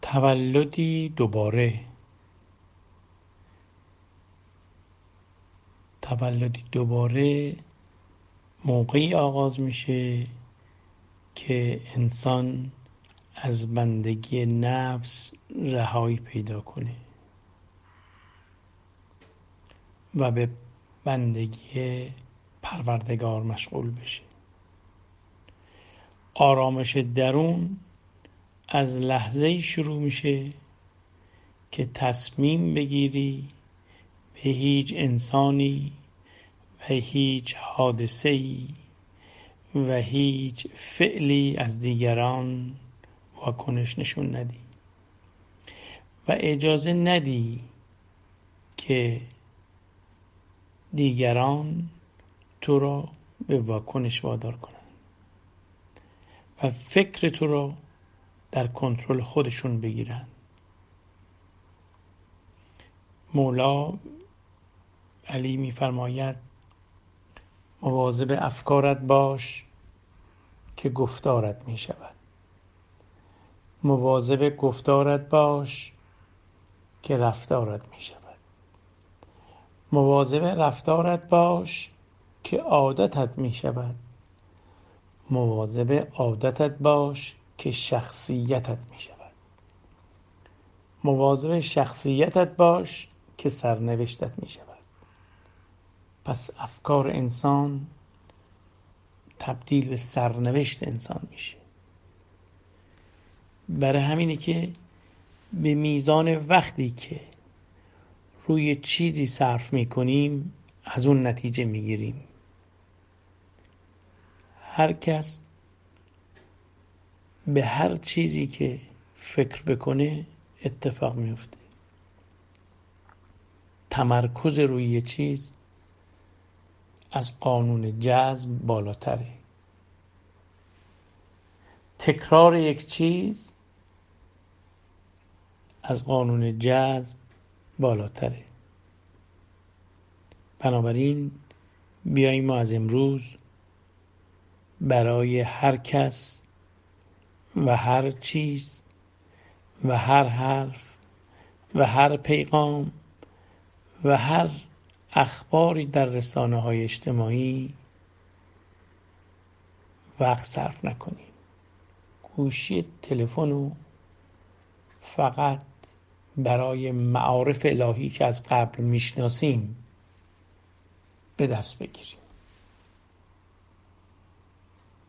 تولدی دوباره موقعی آغاز میشه که انسان از بندگی نفس رهایی پیدا کنه و به بندگی پروردگار مشغول بشه. آرامش درون از لحظه‌ای شروع میشه که تصمیم بگیری به هیچ انسانی و هیچ حادثه‌ای و هیچ فعلی از دیگران واکنش نشون ندی و اجازه ندی که دیگران تو را به واکنش وادار کنند و فکر تو را در کنترل خودشون بگیرن. مولا علی می‌فرماید مواظب افکارت باش که گفتارت می شود. مواظب گفتارت باش که رفتارت می شود. مواظب رفتارت باش که عادتت می شود. مواظب عادتت باش که شخصیتت می شود. مواظب شخصیتت باش که سرنوشتت می شود. پس افکار انسان تبدیل به سرنوشت انسان میشه. برای همینه که به میزان وقتی که روی چیزی صرف میکنیم از اون نتیجه میگیریم. هر کس به هر چیزی که فکر بکنه اتفاق میفته. تمرکز روی یه چیز از قانون جذب بالاتره. تکرار یک چیز از قانون جذب بالاتره. بنابراین بیاییم ما از امروز برای هر کس و هر چیز و هر حرف و هر پیغام و هر اخباری در رسانه‌های اجتماعی وقت صرف نکنیم. گوشی تلفن رو فقط برای معارف الهی که از قبل میشناسیم به دست بگیریم.